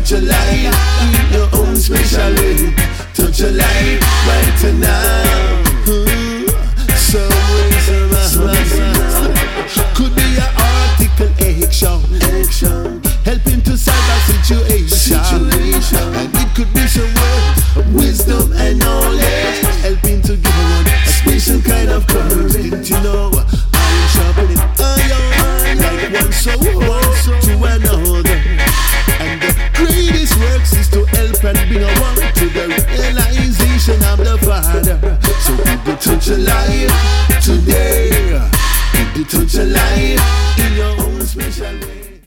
touch a life in your own special way. Touch a life right now. Some could be an article action, helping to solve a situation. And it could be some word, wisdom and knowledge, helping to give one a special kind of courage. Didn't you know iron sharpening iron, like one soul to another? And the greatest works is to help and bring a one to the realization of the Father. So people touch a life